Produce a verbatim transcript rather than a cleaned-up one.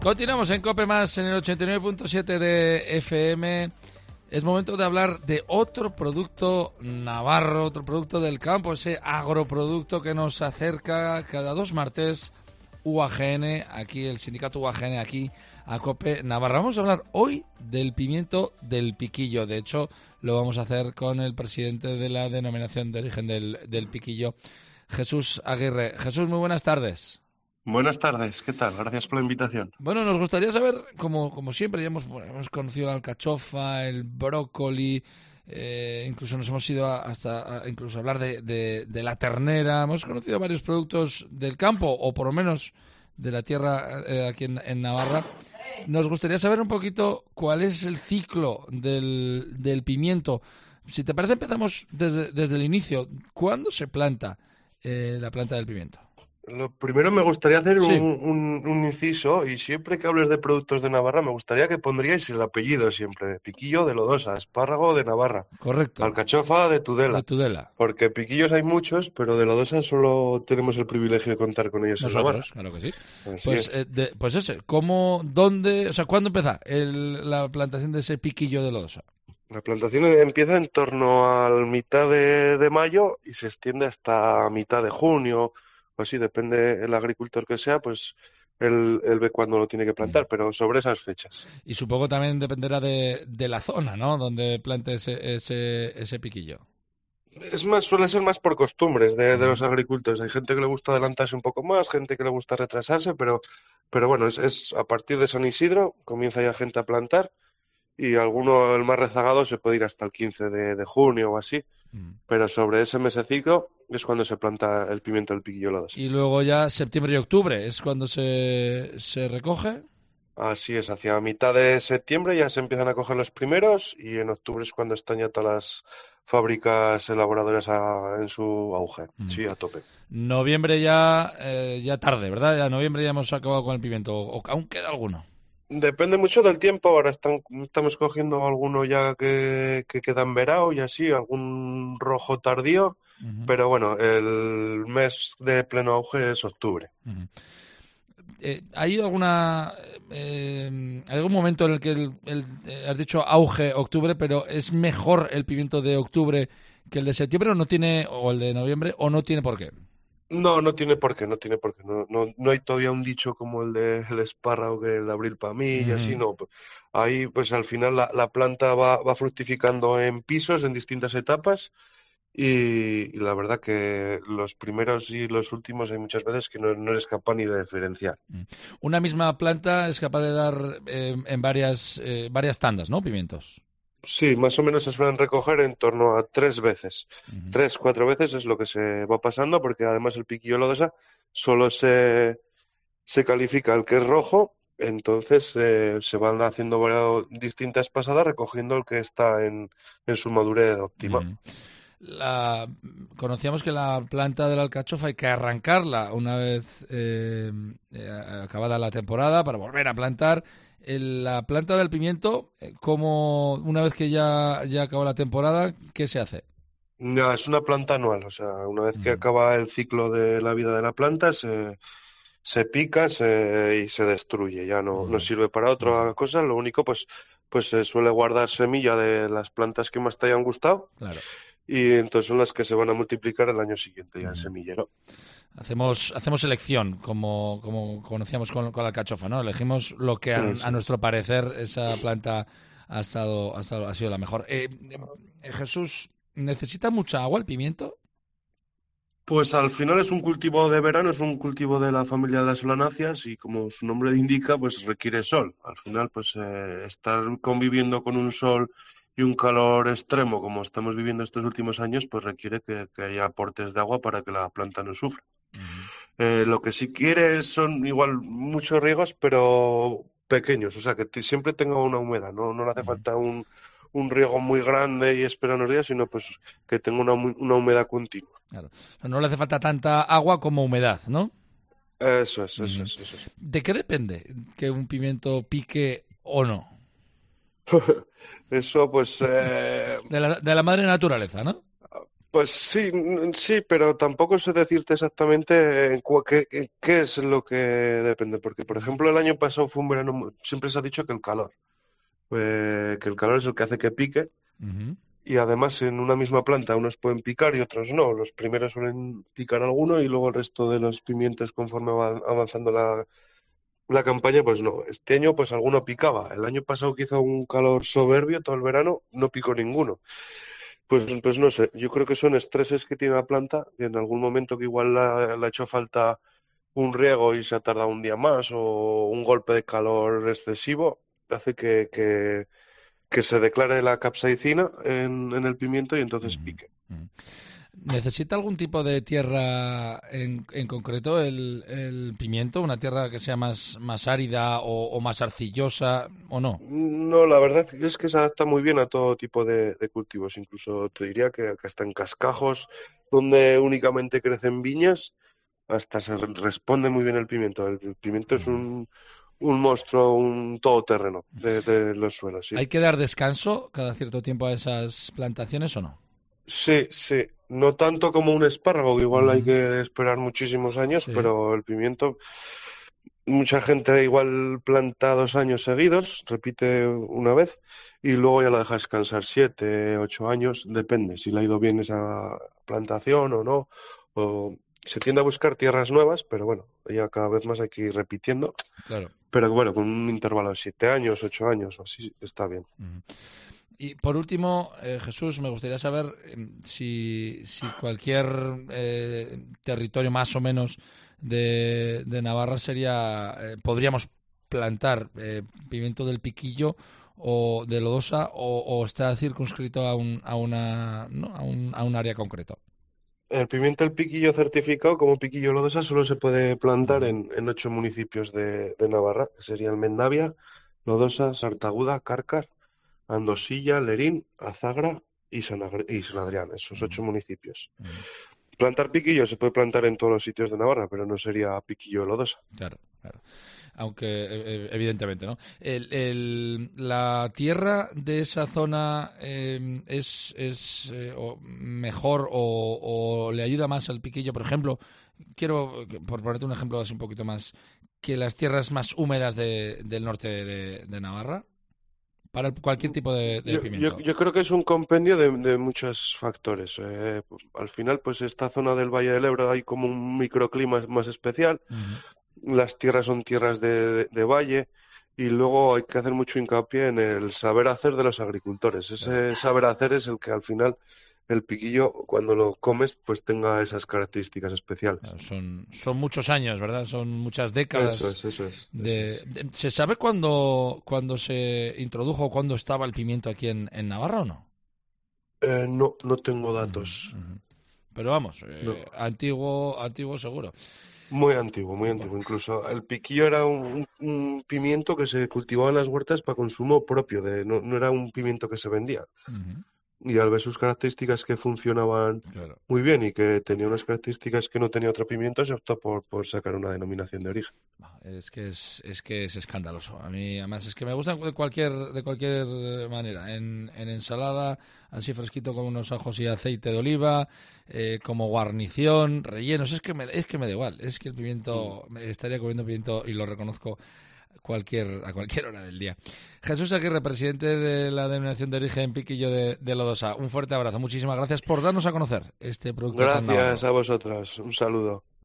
Continuamos en COPE Más en el ochenta y nueve punto siete de F M. Es momento de hablar de otro producto navarro, otro producto del campo, ese agroproducto que nos acerca cada dos martes U A G N, aquí el sindicato U A G N, aquí a COPE Navarra. Vamos a hablar hoy del pimiento del piquillo. De hecho, lo vamos a hacer con el presidente de la denominación de origen del, del piquillo, Jesús Aguirre. Jesús, muy buenas tardes. Buenas tardes, ¿qué tal? Gracias por la invitación. Bueno, nos gustaría saber, como, como siempre, ya hemos, bueno, hemos conocido la alcachofa, el brócoli, eh, incluso nos hemos ido a, hasta a, incluso a hablar de, de, de la ternera, hemos conocido varios productos del campo, o por lo menos de la tierra eh, aquí en, en Navarra. Nos gustaría saber un poquito cuál es el ciclo del, del pimiento. Si te parece, empezamos desde, desde el inicio. ¿Cuándo se planta eh, la planta del pimiento? Lo primero me gustaría hacer Sí. un, un, un inciso, y siempre que hables de productos de Navarra me gustaría que pondríais el apellido siempre. Piquillo de Lodosa, espárrago de Navarra, Correcto. alcachofa de Tudela. De Tudela. Porque piquillos hay muchos, pero de Lodosa solo tenemos el privilegio de contar con ellos en Navarra. Nosotros, claro que sí. Así Pues, es. eh, de, pues ese, ¿cómo, dónde, o sea, cuándo empieza el, la plantación de ese piquillo de lodosa? La plantación empieza en torno a mitad de, de mayo y se extiende hasta mitad de junio, o así, depende el agricultor que sea, pues él, él ve cuándo lo tiene que plantar, Mm. pero sobre esas fechas. Y supongo también dependerá de, de la zona, ¿no? Donde plante ese, ese, ese piquillo. Es más, suele ser más por costumbres de, de Mm. los agricultores. Hay gente que le gusta adelantarse un poco más, gente que le gusta retrasarse, pero, pero bueno, es, es a partir de San Isidro comienza ya gente a plantar y alguno, el más rezagado, se puede ir hasta el quince de, de junio o así, Mm. pero sobre ese mesecito es cuando se planta el pimiento del piquillo lodosa. Y luego ya septiembre y octubre es cuando se, se recoge. Así es, hacia mitad de septiembre ya se empiezan a coger los primeros y en octubre es cuando están ya todas las fábricas elaboradoras a- en su auge. Mm. Sí, a tope. Noviembre ya, eh, ya tarde, ¿verdad? Ya noviembre ya hemos acabado con el pimiento. ¿O aún queda alguno? Depende mucho del tiempo. Ahora están, estamos cogiendo alguno ya que, que queda en verano y así, algún rojo tardío, Ujú, pero bueno, el mes de pleno auge es octubre. ujú. Eh, ¿hay alguna eh, algún momento en el que el, el- eh, has dicho auge octubre, pero es mejor el pimiento de octubre que el de septiembre o no tiene, o el de noviembre, o no tiene por qué? No, no tiene por qué, no tiene por qué. No, no, no hay todavía un dicho como el de el espárrago que el abril para mí y así, Ujú. no. Pues ahí, pues al final la, la planta va, va fructificando en pisos, en distintas etapas, y, y la verdad que los primeros y los últimos hay muchas veces que no, no eres capaz ni de diferenciar. Mm. Una misma planta es capaz de dar eh, en varias eh, varias tandas, ¿no? Pimientos. Sí, más o menos se suelen recoger en torno a tres veces. Ujú. Tres, cuatro veces es lo que se va pasando, porque además el piquillo lodosa solo se, se califica el que es rojo, entonces eh, se van haciendo varias- distintas pasadas recogiendo el que está en, en su madurez óptima. Ujú. La, conocíamos que la planta de la alcachofa hay que arrancarla una vez eh, eh, acabada la temporada para volver a plantar. El- la planta del pimiento, eh, como una vez que ya, ya acabó la temporada, ¿qué se hace? No, es una planta anual, o sea, una vez que Mm, acaba el ciclo de la vida de la planta, se, se pica se, y se destruye, ya no, no mm, sirve para ujú. otra cosa, lo único pues, pues se suele guardar semilla de las plantas que más te hayan gustado Claro. y entonces son las que se van a multiplicar el año siguiente ya en Ujú. semillero. Hacemos, hacemos selección, como, como conocíamos con, con la alcachofa, ¿no? Elegimos lo que a, a Eso es. nuestro parecer esa planta ha estado, ha estado- ha sido la mejor. Eh, eh, Jesús, ¿necesita mucha agua el pimiento? Pues al final es un cultivo de verano, es un cultivo de la familia de las solanáceas y como su nombre indica, pues requiere sol. Al final, pues eh, estar conviviendo con un sol y un calor extremo como estamos viviendo estos últimos años, pues requiere que, que haya aportes de agua para que la planta no sufra. Ujú. Eh, lo que sí quiere son igual muchos riegos, pero pequeños, o sea, que t- siempre tenga una humedad, no, no le hace Ujú. falta un, un riego muy grande y esperar unos días, sino pues que tenga una, mu- una humedad continua. Claro. O sea, no le hace falta tanta agua como humedad, ¿no? Eso es, eso Ujú. es, eso es. ¿De qué depende que un pimiento pique o no? Eso, pues, eh, De la, de la madre naturaleza, ¿no? Pues sí, mm, sí, pero tampoco sé decirte exactamente en cua- qué, qué- qué es lo que depende, porque por ejemplo el año pasado fue un verano, mu- siempre se ha dicho que el calor, eh, que el calor es el que hace que pique. Ujú. Y además en una misma planta unos pueden picar y otros no. Los primeros suelen picar alguno y luego el resto de los pimientos conforme va avanzando la, la campaña, pues no. Este año pues alguno picaba. El año pasado que hizo un calor soberbio todo el verano, no picó ninguno. Pues, pues no sé, yo creo que son estreses que tiene la planta, y en algún momento que igual la- le ha hecho falta un riego y se ha tardado un día más o un golpe de calor excesivo, hace que, que, que se declare la capsaicina en, en el pimiento y entonces Ujú, pique. ujú. ¿Necesita algún tipo de tierra en, en concreto el, el pimiento? ¿Una tierra que sea más, más árida o, o más arcillosa o no? No, la verdad es que se adapta muy bien a todo tipo de, de cultivos. Incluso te diría que, que hasta en cascajos donde únicamente crecen viñas, hasta se re- responde muy bien el pimiento. El, el pimiento es Ujú. un, un monstruo, un todoterreno de, de los suelos, sí. ¿Hay que dar descanso cada cierto tiempo a esas plantaciones o no? Sí, sí. No tanto como un espárrago, que igual hay Ujú. que esperar muchísimos años, Sí, pero el pimiento, mucha gente igual planta dos años seguidos, repite una vez, y luego ya la deja descansar siete, ocho años, depende si le ha ido bien esa plantación o no. O se tiende a buscar tierras nuevas, pero bueno, ya cada vez más hay que ir repitiendo. claro. Pero bueno, con un intervalo de siete años, ocho años o así, está bien. Ujú. Y por último, eh, Jesús, me gustaría saber eh, si, si cualquier eh, territorio más o menos de, de Navarra sería, eh, podríamos plantar eh, pimiento del piquillo o de lodosa o, o está circunscrito a un, a una, ¿no? a un, a un área concreto. El pimiento el piquillo certificado como piquillo lodosa solo se puede plantar Ujú. en, en ocho municipios de, de Navarra, que serían Mendavia, Lodosa, Sartaguda, Cárcar, Andosilla, Lerín, Azagra y San, Agr- y San Adrián, esos Ujú. ocho municipios. Ujú. Plantar piquillo se puede plantar en todos los sitios de Navarra, pero no sería piquillo lodosa. Claro, claro. Aunque eh, evidentemente, ¿no? El, el- la tierra de esa zona eh, es, es eh, o mejor o, o le ayuda más al piquillo. Por ejemplo, quiero, que- por ponerte un ejemplo así un poquito más, que las tierras más húmedas de- del norte de, de Navarra, para el- cualquier tipo de, de Yo, yo, pimiento. yo creo que es un compendio de, de muchos factores. Eh, pues, al final, pues esta zona del Valle del Ebro hay como un microclima más especial. Ujú. Las tierras son tierras de, de- de valle y luego hay que hacer mucho hincapié en el saber hacer de los agricultores. Claro. Ese saber hacer es el que al final el piquillo, cuando lo comes, pues tenga esas características especiales. Claro, son, son muchos años, ¿verdad? Son muchas Eso décadas es, eso es, eso de... es. de- ¿Se sabe cuándo, cuándo se introdujo, cuándo estaba el pimiento aquí en, en Navarra o no? Eh, no, no tengo Ujú, datos. ujú. Pero vamos, No. eh, antiguo, antiguo seguro. Muy antiguo, muy Bueno, antiguo. Incluso el piquillo era un, un pimiento que se cultivaba en las huertas para consumo propio, de, no, no era un pimiento que se vendía. ujú, Y al ver sus características que funcionaban claro. muy bien y que tenía unas características que no tenía otro pimiento, se optó por, por sacar una denominación de origen. Bah, Es que es, es que es escandaloso. A mí, además, es que me gustan de cualquier, de cualquier manera. En, en ensalada, así fresquito con unos ajos y aceite de oliva, eh, como guarnición, rellenos. Es que me, es que me da igual. Es que el Mm. pimiento, me estaría comiendo pimiento y lo reconozco cualquier, a cualquier hora del día. Jesús Aguirre, presidente de la denominación de origen Piquillo de, de Lodosa. Un fuerte abrazo. Muchísimas gracias por darnos a conocer este producto tan Gracias navarro. a vosotras. Un saludo.